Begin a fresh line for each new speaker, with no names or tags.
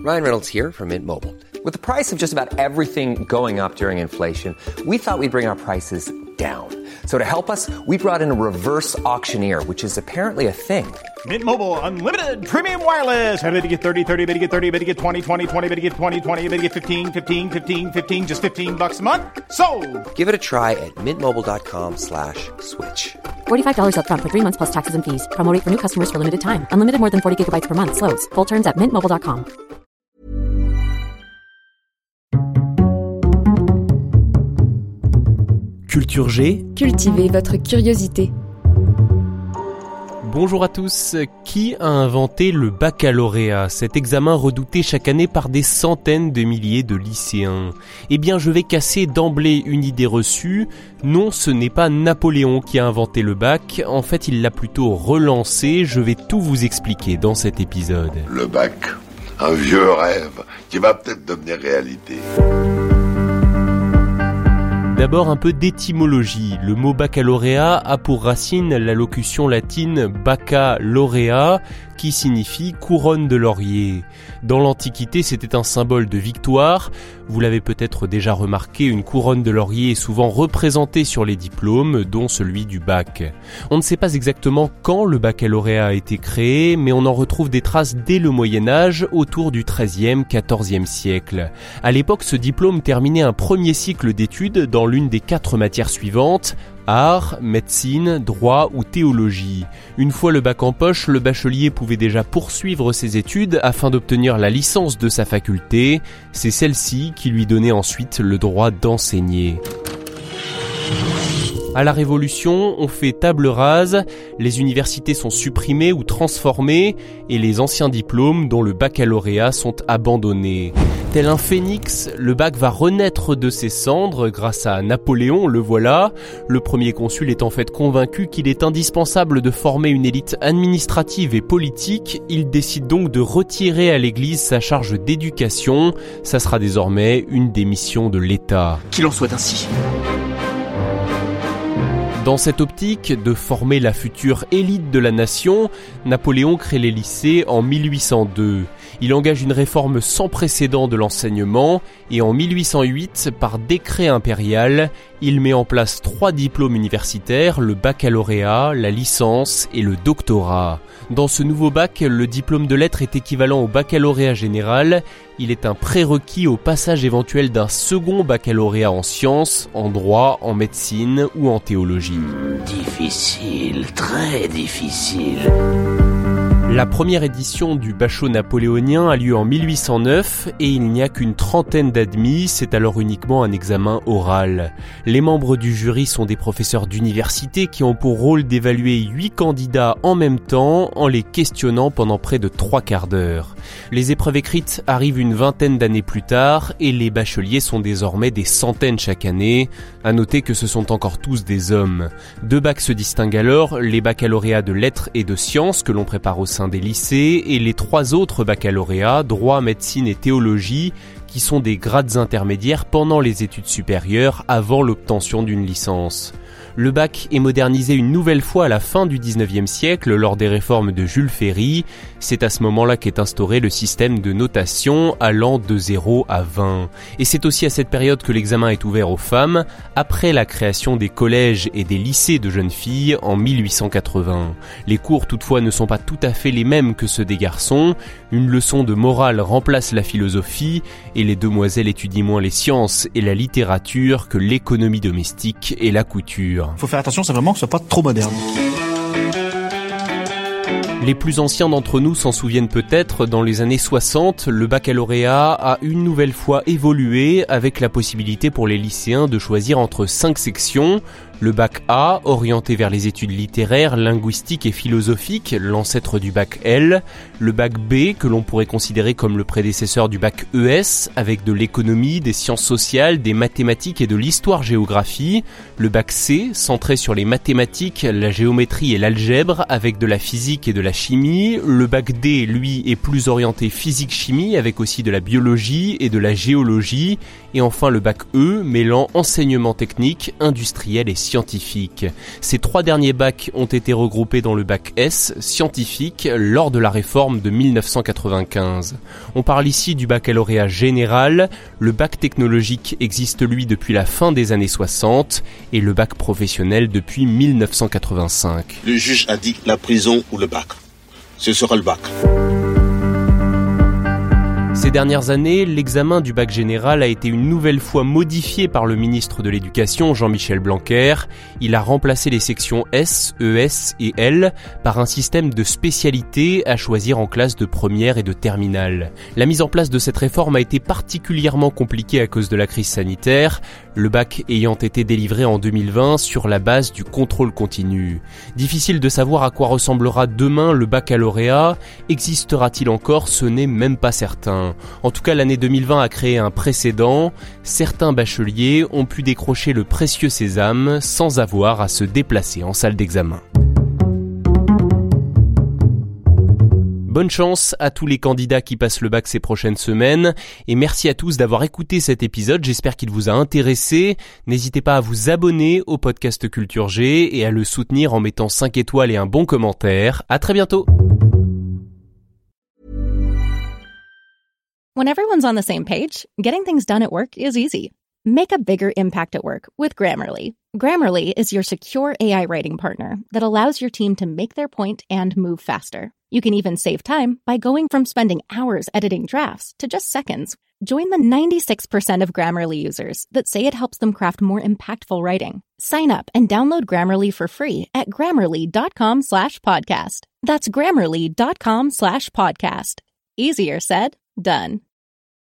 Ryan Reynolds here from Mint Mobile. With the price of just about everything going up during inflation, we thought we'd bring our prices down. So to help us, we brought in a reverse auctioneer, which is apparently a thing.
Mint Mobile Unlimited Premium Wireless. How to get 30, 30, how to get 30, how to get 20, 20, 20, how to get 20, 20, how to get 15, 15, 15, 15, just $15 a month? Sold!
Give it a try at mintmobile.com/switch.
$45 up front for 3 months plus taxes and fees. Promo rate for new customers for limited time. Unlimited more than 40 gigabytes per month. Slows full terms at mintmobile.com.
Culture G.
Cultivez votre curiosité.
Bonjour à tous. Qui a inventé le baccalauréat, cet examen redouté chaque année par des centaines de milliers de lycéens? Eh bien, je vais casser d'emblée une idée reçue. Non, ce n'est pas Napoléon qui a inventé le bac. En fait, il l'a plutôt relancé. Je vais tout vous expliquer dans cet épisode.
Le bac, un vieux rêve qui va peut-être devenir réalité.
D'abord un peu d'étymologie. Le mot baccalauréat a pour racine la locution latine bacca laurea qui signifie couronne de laurier. Dans l'Antiquité, c'était un symbole de victoire. Vous l'avez peut-être déjà remarqué, une couronne de laurier est souvent représentée sur les diplômes, dont celui du bac. On ne sait pas exactement quand le baccalauréat a été créé, mais on en retrouve des traces dès le Moyen-Âge, autour du XIIIe, XIVe siècle. À l'époque, ce diplôme terminait un premier cycle d'études dans l'une des 4 matières suivantes: art, médecine, droit ou théologie. Une fois le bac en poche, le bachelier pouvait déjà poursuivre ses études afin d'obtenir la licence de sa faculté. C'est celle-ci qui lui donnait ensuite le droit d'enseigner. À la Révolution, on fait table rase, les universités sont supprimées ou transformées et les anciens diplômes, dont le baccalauréat, sont abandonnés. Tel un phénix, le bac va renaître de ses cendres grâce à Napoléon, le voilà. Le premier consul est en fait convaincu qu'il est indispensable de former une élite administrative et politique. Il décide donc de retirer à l'Église sa charge d'éducation. Ça sera désormais une des missions de l'État.
Qu'il en soit ainsi.
Dans cette optique de former la future élite de la nation, Napoléon crée les lycées en 1802. Il engage une réforme sans précédent de l'enseignement et en 1808, par décret impérial, il met en place 3 diplômes universitaires, le baccalauréat, la licence et le doctorat. Dans ce nouveau bac, le diplôme de lettres est équivalent au baccalauréat général. Il est un prérequis au passage éventuel d'un second baccalauréat en sciences, en droit, en médecine ou en théologie.
Difficile, très difficile.
La première édition du bachot napoléonien a lieu en 1809 et il n'y a qu'une trentaine d'admis, c'est alors uniquement un examen oral. Les membres du jury sont des professeurs d'université qui ont pour rôle d'évaluer 8 candidats en même temps en les questionnant pendant près de 3 quarts d'heure. Les épreuves écrites arrivent une vingtaine d'années plus tard et les bacheliers sont désormais des centaines chaque année. À noter que ce sont encore tous des hommes. 2 bacs se distinguent alors, les baccalauréats de lettres et de sciences que l'on prépare au sein des lycées et les 3 autres baccalauréats, droit, médecine et théologie, qui sont des grades intermédiaires pendant les études supérieures avant l'obtention d'une licence. Le bac est modernisé une nouvelle fois à la fin du XIXe siècle lors des réformes de Jules Ferry. C'est à ce moment-là qu'est instauré le système de notation allant de 0 à 20. Et c'est aussi à cette période que l'examen est ouvert aux femmes, après la création des collèges et des lycées de jeunes filles en 1880. Les cours toutefois ne sont pas tout à fait les mêmes que ceux des garçons. Une leçon de morale remplace la philosophie et les demoiselles étudient moins les sciences et la littérature que l'économie domestique et la couture.
Faut faire attention, c'est vraiment que ce soit pas trop moderne.
Les plus anciens d'entre nous s'en souviennent peut-être, dans les années 60, le baccalauréat a une nouvelle fois évolué avec la possibilité pour les lycéens de choisir entre 5 sections. Le bac A, orienté vers les études littéraires, linguistiques et philosophiques, l'ancêtre du bac L. Le bac B, que l'on pourrait considérer comme le prédécesseur du bac ES, avec de l'économie, des sciences sociales, des mathématiques et de l'histoire-géographie. Le bac C, centré sur les mathématiques, la géométrie et l'algèbre, avec de la physique et de la chimie. Le bac D, lui, est plus orienté physique-chimie, avec aussi de la biologie et de la géologie. Et enfin le bac E, mêlant enseignement technique, industriel et scientifique. Ces 3 derniers bacs ont été regroupés dans le bac S, scientifique, lors de la réforme de 1995. On parle ici du baccalauréat général, le bac technologique existe lui depuis la fin des années 60 et le bac professionnel depuis 1985.
Le juge a dit la prison ou le bac. Ce sera le bac.
Ces dernières années, l'examen du bac général a été une nouvelle fois modifié par le ministre de l'Éducation, Jean-Michel Blanquer. Il a remplacé les sections S, ES et L par un système de spécialités à choisir en classe de première et de terminale. La mise en place de cette réforme a été particulièrement compliquée à cause de la crise sanitaire, le bac ayant été délivré en 2020 sur la base du contrôle continu. Difficile de savoir à quoi ressemblera demain le baccalauréat. Existera-t-il encore? Ce n'est même pas certain. En tout cas, l'année 2020 a créé un précédent. Certains bacheliers ont pu décrocher le précieux sésame sans avoir à se déplacer en salle d'examen. Bonne chance à tous les candidats qui passent le bac ces prochaines semaines et merci à tous d'avoir écouté cet épisode, j'espère qu'il vous a intéressé. N'hésitez pas à vous abonner au podcast Culture G et à le soutenir en mettant 5 étoiles et un bon commentaire. À très bientôt.
When everyone's on the same page, getting things done at work is easy. Make a bigger impact at work with Grammarly. Grammarly is your secure AI writing partner that allows your team to make their point and move faster. You can even save time by going from spending hours editing drafts to just seconds. Join the 96% of Grammarly users that say it helps them craft more impactful writing. Sign up and download Grammarly for free at Grammarly.com/podcast. That's Grammarly.com/podcast. Easier said, done.